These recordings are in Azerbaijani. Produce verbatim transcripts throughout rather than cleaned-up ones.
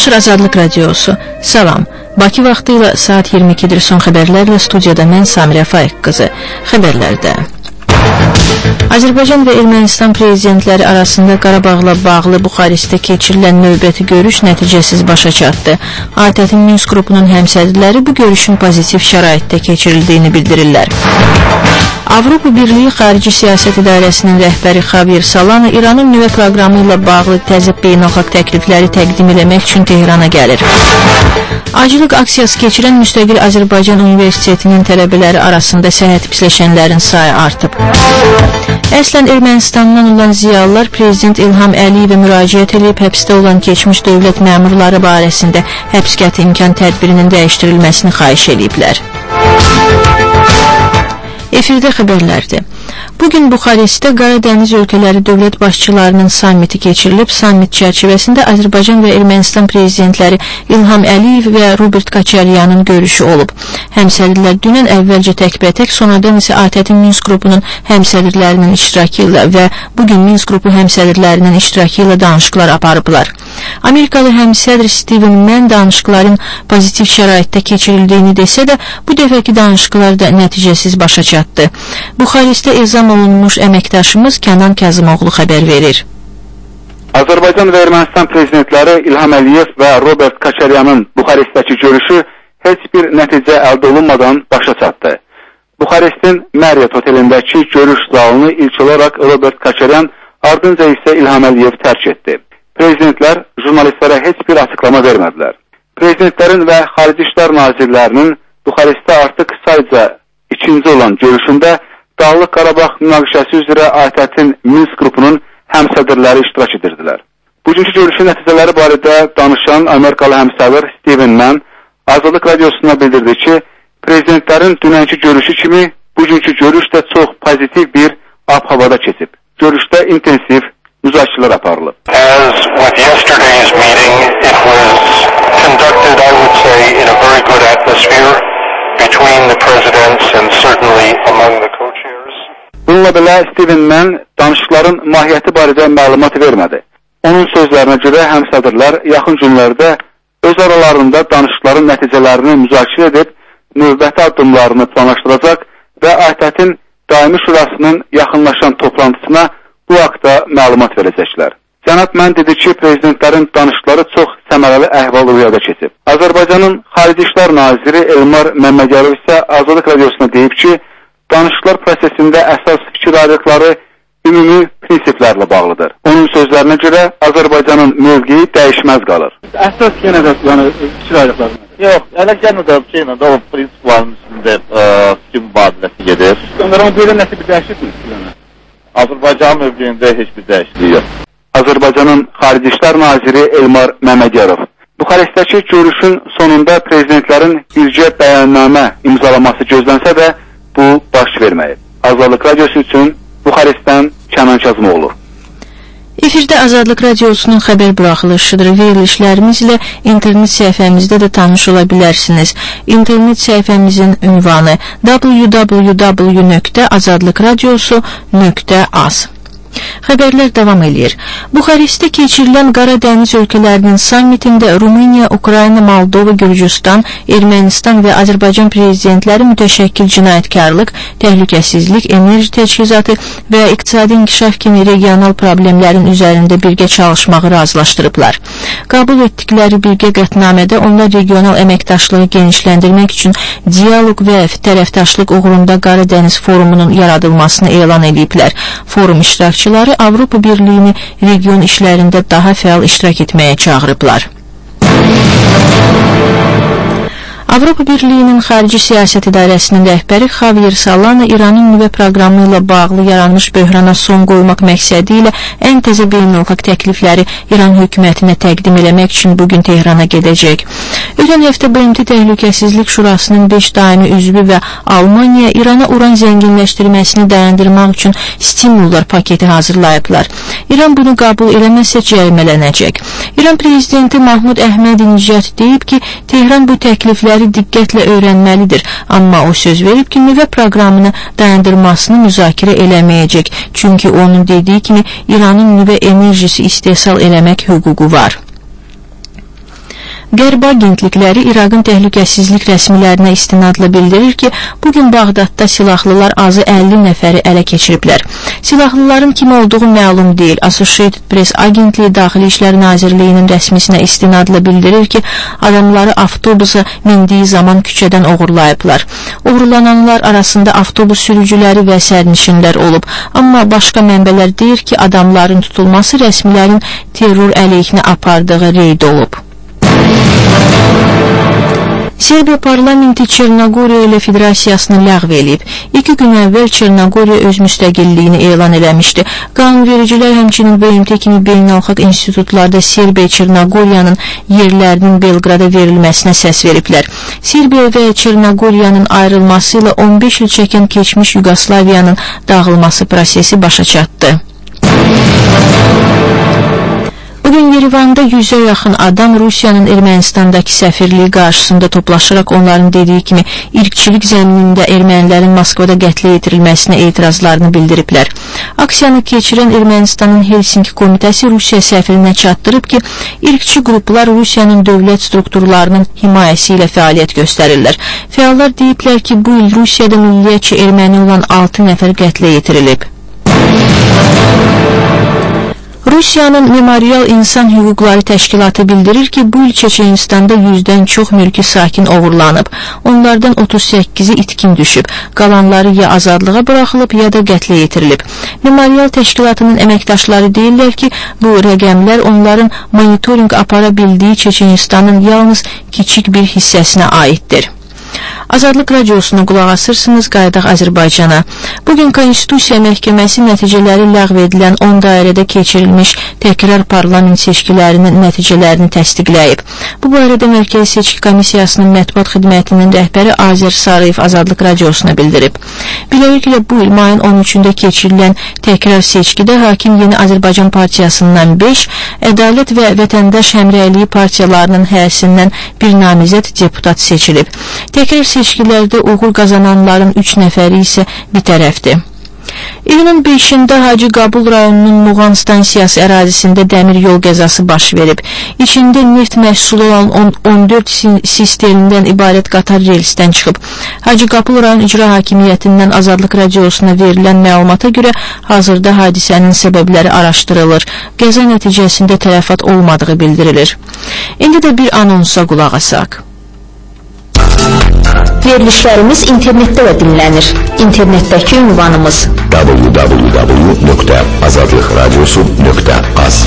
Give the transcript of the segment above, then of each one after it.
Danışır Azadlıq Radiosu. Salam. Bakı vaxtı ilə saat iyirmi ikidir. Son xəbərlərlə studiyada mən Samirə Faiq qızı. Xəbərlərdə Azərbaycan və Ermənistan prezidentləri arasında Qarabağla bağlı Buxarestdə keçirilən növbəti görüş nəticəsiz başa çatdı. A T Ə-in Minsk qrupunun həmsədrləri bu görüşün pozitiv şəraitdə keçirildiyini bildirirlər. Avropa Birliyi Xarici Siyasət İdarəsinin rəhbəri Javier Solana İranın nüvə proqramı ilə bağlı təzə beynəlxalq təklifləri təqdim etmək üçün Tehrana gəlir. Acılıq aksiyası keçirən müstəqil Azərbaycan Universitetinin tələbələri arasında səhhət pisləşənlərin sayı artıb. Əslən Ermənistandan olan ziyalılar Prezident İlham Əliyevə müraciət edib həbsdə olan keçmiş dövlət məmurları barəsində həbs qəti imkan tədbirinin dəyişdirilməsini xahiş ediblər. Efirdə xəbərlərdir. Bugün Buxarestdə Qaradəniz ölkələri dövlət başçılarının sammiti keçirilib. Sammit çərçivəsində Azərbaycan və Ermənistan prezidentləri İlham Əliyev və Robert Koçaryanın görüşü olub. Həmsədrlər dünən əvvəlcə təkbətək, sonradan isə A T Ə-in Minsk qrupunun həmsədrlərinin iştirakı ilə və bugün Minsk qrupu həmsədrlərinin iştirakı ilə danışıqlar aparıblar. Amerikalı həmsədr Steven Mann danışıqların pozitiv şəraitdə keçirildiyini desə də, bu dəfəki danışıqlar da nəticəsiz başa çatdı. Buxarestdə ezam olunmuş əməkdaşımız Kənan Kazımoğlu xəbər verir. Azərbaycan və Ermənistan prezidentləri İlham Əliyev və Robert Koçaryanın Buxarestdəki görüşü heç bir nəticə əldə olunmadan başa çatdı. Buxarestin Marriott otelindəki görüş zalını ilk olaraq Robert Koçaryan, ardınca isə İlham Əliyev tərk etdi. Prezidentlər jurnalistlərə heç bir açıqlama vermədilər. Prezidentlərin və Xarici İşlər Nazirlərinin Buxarestdə artıq sayca ikinci olan görüşündə Dağlıq Qarabağ münaqişəsi üzrə A T Ə-in Minsk qrupunun həmsədrləri iştirak edirdilər. Bugünkü görüşün nəticələri barədə danışan Amerikalı həmsədr Steven Mann Azadlıq Radiosuna bildirdi ki, prezidentlərin dünənki görüşü kimi bugünkü görüş də çox pozitiv bir ab-havada keçib. Görüşdə intensiv müzakirələr aparılıb. As with yesterday's meeting, it was conducted, I would say, in a very good atmosphere between the presidents and certainly among the co-chairs. Bununla belə Steven Mann danışıqların mahiyyəti barədə məlumat vermədi. Onun sözlərinə görə həmsədrlər yaxın günlərdə öz aralarında danışıqların nəticələrini müzakirə edib, növbəti addımlarını planlaşdıracaq və A T Ə-in Daimi Şurasının yaxınlaşan toplantısına bu haqda məlumat verəcəklər. Cənab Mann dedi ki, prezidentlərin danışıqları çox səmərəli əhval-ruhiyyədə keçib. Azərbaycanın Xarici İşlər Naziri Elmar Məmmədiyarov isə Azadlıq Radiosuna deyib ki, danışıqlar prosesində əsas fikir ayrılıqları ümumi prinsiplərlə bağlıdır. Onun sözlərinə görə Azərbaycanın mövqeyi dəyişməz qalır. Əsas yenə də yəni, fikir ayrılıqları. Yox, elə yenə də şeylə də o prinsiplərin üstündə fikir mübadiləsi gedir. Onların belə nəsə bir dəyişiklik mi? Azərbaycan mövqeyində heç bir dəyişiklik yox. Azərbaycanın Xarici İşlər Naziri Elmar Məmmədiyarov. Buxarestdəki görüşün sonunda prezidentlərin bircə bəyannamə imzalaması gözlənsə də bu baş verməyib. Azadlıq Radiosu üçün Buxarestdən Kənan Kazımoğlu. Efirdə Azadlıq Radiosunun xəbər buraxılışıdır. Verilişlərimiz ilə internet səhifəmizdə də tanış ola bilərsiniz. İnternet səhifəmizin ünvanı w w w nöqtə azadlıq radiosu nöqtə az. Xəbərlər davam edir. Buxarestdə keçirilən Qaradəniz ölkələrinin sammitində Rumıniya, Ukrayna, Moldova, Gürcüstan, Ermənistan və Azərbaycan prezidentləri mütəşəkkil cinayətkarlıq, təhlükəsizlik, enerji təchizatı və iqtisadi inkişaf kimi regional problemlərin üzərində birgə çalışmağı razılaşdırıblar. Qəbul etdikləri birgə qətnamədə onlar regional əməkdaşlığı genişləndirmək üçün dialoq və tərəfdaşlıq uğrunda Qaradəniz forumunun yaradılmasını elan ediblər. Forum iştirakçıları Avropa Birliyini region işlərində daha fəal iştirak etməyə çağırıblar. Avropa Birliyinin Xarici Siyasət İdarəsinin rəhbəri Javier Solana İranın nüvə proqramı ilə bağlı yaranmış böhrana son qoymaq məqsədi ilə ən təzə beynəlxalq təklifləri İran hökumətinə təqdim eləmək üçün bugün Tehrana gedəcək. Ötən həftə B M T Təhlükəsizlik Şurasının beş daimi üzvü və Almaniya İrana uran zənginləşdirməsini dayandırmaq üçün stimullar paketi hazırlayıblar. İran bunu qəbul eləməsə cərimələnəcək. İran prezidenti Mahmud Əhmədi-Necad deyib ki, Tehran bu təklifləri diqqətlə öyrənməlidir, amma o söz verib ki, nüvə proqramını dayandırmasını müzakirə eləməyəcək, çünki onun dediyi kimi İranın nüvə enerjisi istehsal eləmək hüququ var. Qərb agentlikləri İraqın təhlükəsizlik rəsmilərinə istinadla bildirir ki, bugün Bağdadda silahlılar azı əlli nəfəri ələ keçiriblər. Silahlıların kim olduğu məlum deyil. Associated Press agentliyi Daxili İşlər Nazirliyinin rəsmisinə istinadla bildirir ki, adamları avtobusa mindiyi zaman küçədən oğurlayıblar. Oğurlananlar arasında avtobus sürücüləri və sərnişinlər olub. Amma başqa mənbələr deyir ki, adamların tutulması rəsmilərin terror əleyhinə apardığı reyd olub. Serbiya parlamenti Çernogoriya ilə federasiyasını ləğv eləyib. İki gün əvvəl Çernogoriya öz müstəqilliyini elan eləmişdi. Qanunvericilər həmçinin B M T kimi beynəlxalq institutlarda Serbiya Çernogoriyanın yerlərinin Belqrada verilməsinə səs veriblər. Serbiya və Çernogoriyanın ayrılması ilə on beş il çəkən keçmiş Yugoslaviyanın dağılması prosesi başa çatdı. Bugün Yerevanda yüzə yaxın adam Rusiyanın Ermənistandakı səfirliyi qarşısında toplaşaraq onların dediyi kimi irqçilik zəminində ermənilərin Moskvada qətlə yetirilməsinə etirazlarını bildiriblər. Aksiyanı keçirən Ermənistanın Helsinki komitəsi Rusiya səfirinə çatdırıb ki, irqçi qruplar Rusiyanın dövlət strukturlarının himayəsi ilə fəaliyyət göstərirlər. Fəallar deyiblər ki, bu il Rusiyada milliyyətçi erməni olan altı nəfər qətlə yetirilib. Rusiyanın Memorial İnsan Hüquqları Təşkilatı bildirir ki, bu il Çeçenistanda yüzdən çox mülki sakin oğurlanıb. Onlardan otuz səkkizi itkin düşüb. Qalanları ya azadlığa buraxılıb, ya da qətlə yetirilib. Memorial Təşkilatının əməkdaşları deyirlər ki, bu rəqəmlər onların monitoring apara bildiyi Çeçenistanın yalnız kiçik bir hissəsinə aiddir. Azadlıq Radiosuna qulaq asırsınız, qayıdaq Azərbaycana. Bugün Konstitusiya Məhkəməsi nəticələri ləğv edilən on dairədə keçirilmiş təkrar parlament seçkilərinin nəticələrini təsdiqləyib. Bu barədə Mərkəzi Seçki Komissiyasının mətbuat xidmətinin rəhbəri Azər Sarıyev Azadlıq Radiosuna bildirib. Beləliklə, bu il mayın on üçündə keçirilən təkrar seçkidə Hakim Yeni Azərbaycan Partiyasından beş, Ədalət və Vətəndaş Həmrəyliyi partiyalarının həyəsindən bir namizəd deputat seçilib. Təkrar seçkilərdə uğur qazananların üç nəfəri isə bir tərəfdir. İyunun beşində Hacı Qabul rayonunun Muğan stansiyası ərazisində dəmir yol qəzası baş verib. İçində neft məhsulu olan on dörd sistemindən ibarət qatar relisdən çıxıb. Hacı Qabul rayon icra hakimiyyətindən Azadlıq Radiosuna verilən məlumata görə hazırda hadisənin səbəbləri araşdırılır. Qəza nəticəsində tələfat olmadığı bildirilir. İndi də bir anonsa qulaq asaq. Verilişlərimiz internetdə də dinlənir. İnternetdəki ünvanımız w w w nöqtə azadlıq radiosu nöqtə az.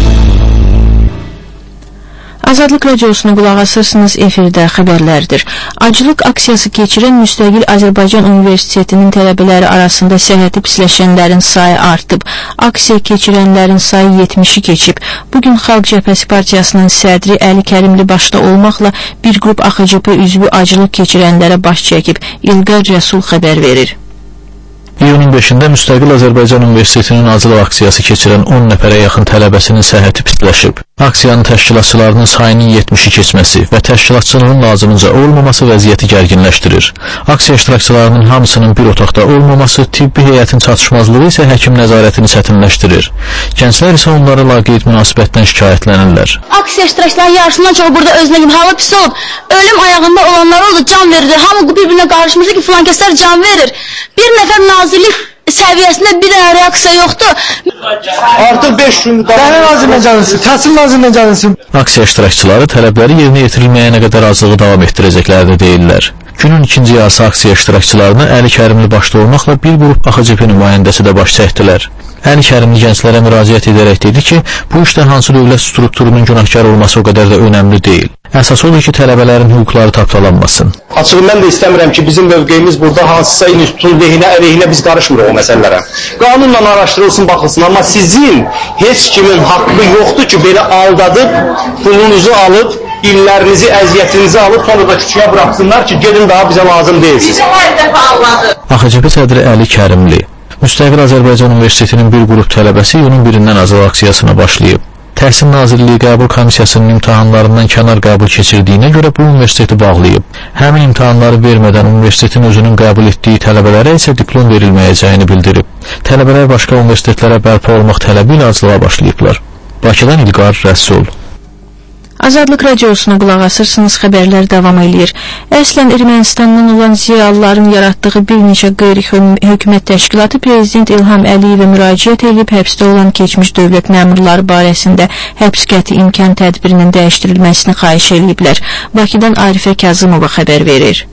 Azadlıq Radiosuna qulaq asırsınız, efirdə xəbərlərdir. Aclıq aksiyası keçirən müstəqil Azərbaycan Universitetinin tələbələri arasında səhhəti pisləşənlərin sayı artıb. Aksiya keçirənlərin sayı yetmişi keçib. Bugün Xalq Cəbhəsi Partiyasının sədri Əli Kərimli başda olmaqla bir qrup A X C P üzvü aclıq keçirənlərə baş çəkib. İlqar Rəsul xəbər verir. İyunun beşində Müstəqil Azərbaycan Universitetinin aclıq aksiyası keçirən on nəfərə yaxın tələbəsinin səhhəti pisləşib. Aksiyanın təşkilatçılarının sayının yetmişi keçməsi və təşkilatçılığın lazımınca olmaması vəziyyəti gərginləşdirir. Aksiya iştirakçılarının hamısının bir otaqda olmaması, tibbi heyətin çatışmazlığı isə həkim nəzarətini çətinləşdirir. Gənclər isə onlara laqeyd münasibətdən şikayətlənirlər. Aksiya iştirakçılarının yarısından çoxu burada özünə kimi halı pis olub, ölüm ayağında olanlar oldu, can verir. Hamı bir-birinə qarışmışdı ki, filan kəslər can verir. Bir nəfər nazirlik səviyyəsində bir dənə reaksiya yoxdur. Artıq beş gün Dərin nazirlə canınsın, təhsil nazirlə canınsın. Aksiya iştirakçıları tələbləri yerinə yetirilməyənə qədər aclığı davam etdirəcəklərini deyirlər. Günün ikinci yarısı aksiya iştirakçılarına Əli Kərimli başda olmaqla bir qrup A X C P nümayəndəsi də baş çəkdilər. Əli Kərimli gənclərə müraciət edərək dedi ki, bu işdə hansı dövlət strukturunun günahkar olması o qədər də önəmli deyil. Əsas odur ki, tələbələrin hüquqları tapdalanmasın. Açığı mən də istəmirəm ki, bizim mövqeyimiz burada hansısa institutun lehinə, əleyhinə biz qarışmırıq o məsələlərə. Qanunla araşdırılsın, baxılsın, amma sizin heç kimin haqqı yoxdur ki, belə aldadıb, pulunuzu alıb, illərinizi, əziyyətinizi alıb, sonra da küçüyə bıraxsınlar ki, gedin daha bizə lazım deyilsiniz. A X C P sədri Əli Kərimli. Müstəqil Azərbaycan Universitetinin bir qrup tələbəsi iyunun birindən aclıq aksiyasına başlayıb. Təhsil Nazirliyi qəbul komissiyasının imtahanlarından kənar qəbul keçirdiyinə görə bu universiteti bağlayıb. Həmin imtahanları vermədən universitetin özünün qəbul etdiyi tələbələrə isə diplom verilməyəcəyini bildirib. Tələbələr başqa universitetlərə bərpa olmaq tələbi ilə aclığa başlayıblar. Bakıdan İlqar Rəsul. Azadlıq radiosuna qulaq asırsınız, xəbərlər davam edir. Əslən Ermənistandan olan ziyalıların yaratdığı bir neçə qeyri-hökumət təşkilatı Prezident İlham Əliyevə müraciət edib həbsdə olan keçmiş dövlət məmurları barəsində həbs qəti imkan tədbirinin dəyişdirilməsini xahiş ediblər. Bakıdan Arifə Kazımova xəbər verir.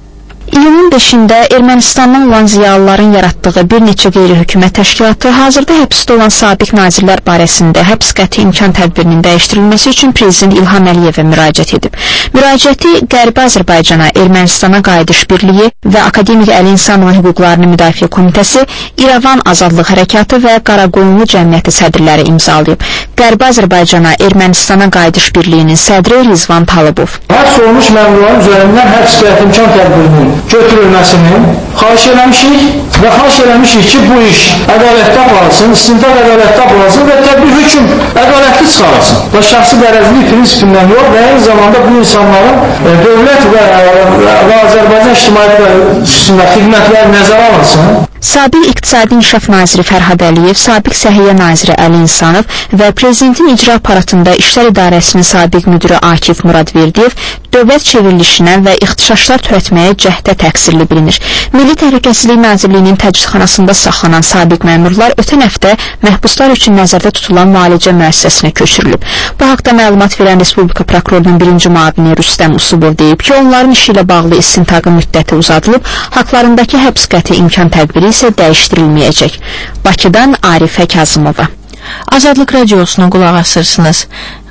İyunun beşində Ermənistandan olan ziyalıların yaratdığı bir neçə qeyri-hökumət təşkilatı hazırda həbsdə olan sabiq nazirlər barəsində həbs qəti imkan tədbirinin dəyişdirilməsi üçün Prezident İlham Əliyevə müraciət edib. Müraciəti Qərbi Azərbaycana, Ermənistana Qayıdış Birliyi və Akademik Əli İnsanların Hüquqlarını Müdafiə Komitəsi, İrəvan Azadlıq Hərəkatı və Qaraqoyunlu Cəmiyyəti sədrləri imzalayıb. Qərbi Azərbaycana, Ermənistana Qayıdış Birliyinin sədri Rizvan Talıbov. Həbs olmuş məmurların üzərindən həbs qəti imkan tədbirinin götürülməsini xahiş eləmişik və xahiş eləmişik ki, bu iş ədalətdə aparılsın, istintaq ədalətdə aparılsın və təbii hökm ədalətli çıxarılsın. Və şəxsi qərəzlik prinsipindən yox və eyni zamanda bu insanların e, dövlət və, və, və Azərbaycan ictimaiyyəti xidmətləri nəzərə alınsın. Sabiq İqtisadi İnkişaf Naziri Fərhad Əliyev, sabiq Səhiyyə Naziri Əli İnsanov və Prezidentin icra aparatında İşlər İdarəsinin sabiq müdürü Akif Muradverdiyev dövlət çevrilişinə və ixtişaşlar törətməyə cəhdə təqsirli bilinir. Milli Təhlükəsizlik Nazirliyinin təcridxanasında saxlanan sabiq məmurlar ötən həftə məhbuslar üçün nəzərdə tutulan müalicə müəssisəsinə köçürülüb. Bu haqda məlumat verən Respublika Prokurorunun birinci müavini Rüstəm Usubov deyib ki, onların işi ilə bağlı istintaqın müddəti uzadılıb, haqlarındakı həbs qəti imkan tədbiri isə dəyişdirilməyəcək. Bakıdan Arifə Kazımova. Azadlıq radiosuna qulaq asırsınız.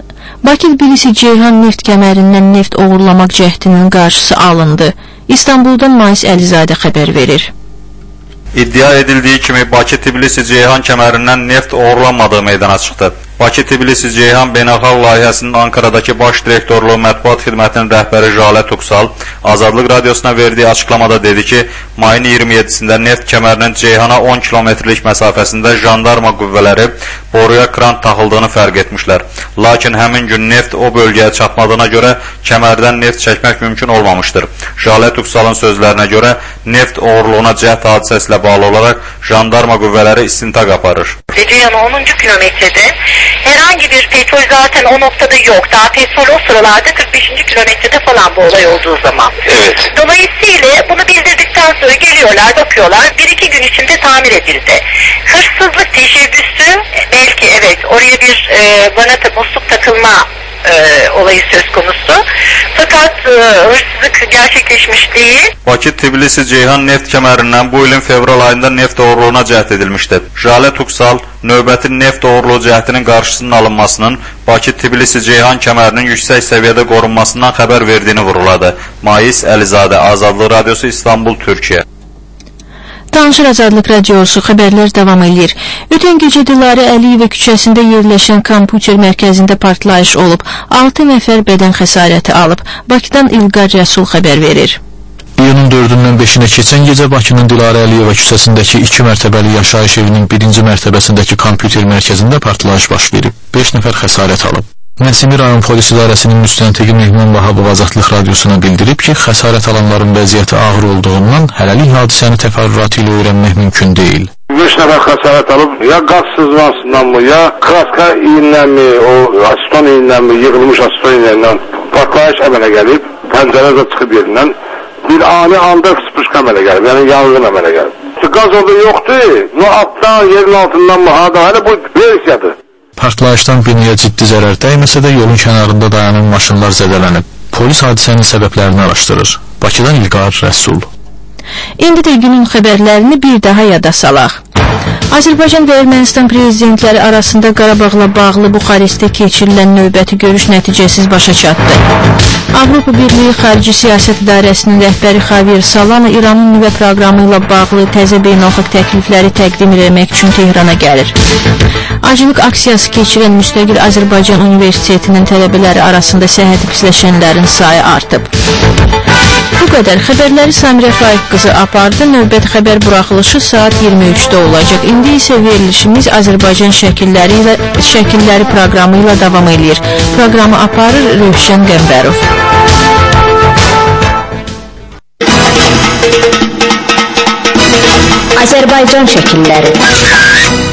Bakı-Tbilisi-Ceyhan neft kəmərindən neft oğurlamaq cəhdinin qarşısı alındı. İstanbuldan Mais Əlizadə xəbər verir. İddia edildiyi kimi Bakı-Tbilisi-Ceyhan kəmərindən neft oğurlanmadığı meydana çıxdı. Bakı-Tbilisi-Ceyhan beynəlxalq layihəsinin Ankaradakı baş direktorluğu mətbuat xidmətinin rəhbəri Jalə Tuksal Azadlıq radiosuna verdiyi açıqlamada dedi ki, mayın iyirmi yeddisində neft kəmərinin Ceyhana on kilometrlik məsafəsində jandarma qüvvələri boruya krant taxıldığını fərq etmişlər. Lakin həmin gün neft o bölgəyə çatmadığına görə kəmərdən neft çəkmək mümkün olmamışdır. Jalə Tuksalın sözlərinə görə neft oğurluğuna cəhd hadisəsi ilə bağlı olaraq jandarma qüvvələri istintaq aparır. Ceyhan'a onuncu kilometrede herhangi bir petrol zaten o noktada yok. Daha petrol o sıralarda kırk beşinci kilometrede falan bu olay olduğu zaman. Evet. Dolayısıyla bunu bildirdikten sonra geliyorlar, bakıyorlar. Bir iki gün içinde tamir edildi. Hırsızlık teşebbüsü belki evet oraya bir e, vanata musluk takılma e, olayı söz konusu. Fakat e, hırsızlık gerçekleşmiş değil. Bakı-Tbilisi-Ceyhan neft kəmərindən bu ilin fevral ayında neft oğurluğuna cəhd edilmişdir. Jalə Tuksal növbəti neft oğurluğu cəhdinin qarşısının alınmasının Bakı-Tbilisi-Ceyhan kəmərinin yüksək səviyyədə qorunmasından xəbər verdiyini vuruladı. Mais Əlizadə, Azadlıq Radiosu, İstanbul, Türkiyə. Danışır Azadlıq Radiosu, xəbərlər davam edir. Ötən gecə Dilarə Əliyevə küçəsində yerləşən kompüter mərkəzində partlayış olub. altı nəfər bədən xəsarəti alıb. Bakıdan İlqar Rəsul xəbər verir. İyunun dördündən beşinə keçən gecə Bakının Dilarə Əliyeva küçəsindəki iki mərtəbəli yaşayış evinin birinci mərtəbəsindəki kompüter mərkəzində partlayış baş verib. beş nəfər xəsarət alıb. Nəsimi rayon polis idarəsinin müstəntiqi Mehman Vahabov Azadlıq radiosuna bildirib ki, xəsarət alanların vəziyyəti ağır olduğundan hələlik hadisəni təfərrüatı ilə öyrənmək mümkün deyil. beş nəfər xəsarət alıb, ya qaz sızmasından mı, ya kraska iyindən mi, o aston iyindən mi, yığılmış aston iyindən partlayış əmələ gəlib, pəncərə də çıxıb yerindən. Bir ani anda spışqa əmələ gəlib, yəni yanğın əmələ gəlib. Qaz orada yoxdur, no altdan, yerin altından mı, hada, hələ bu versiyadır. Partlayışdan binaya ciddi zərər dəyməsə də yolun kənarında dayanan maşınlar zədələnib. Polis hadisənin səbəblərini araşdırır. Bakıdan İlqar Rəsul. İndi də günün xəbərlərini bir daha yada salaq. Azərbaycan və Ermənistan prezidentləri arasında Qarabağla bağlı Buxarestdə keçirilən növbəti görüş nəticəsiz başa çatdı. Avropa Birliyi Xarici Siyasət İdarəsinin rəhbəri Xavier Solana İranın nüvə proqramı ilə bağlı təzə beynəlxalq təklifləri təqdim etmək üçün Tehrana gəlir. Acılıq aksiyası keçirən müstəqil Azərbaycan Universitetinin tələbələri arasında səhhəti pisləşənlərin sayı artıb. Bu qədər xəbərləri Samirə Faiq qızı apardı. Növbəti xəbər buraxılışı saat iyirmi üçdə olacaq. İndi isə verilişimiz Azərbaycan şəkilləri ilə şəkilləri proqramı ilə davam edir. Proqramı aparır Rövşən Qəmbərov. Azərbaycan şəkilləri.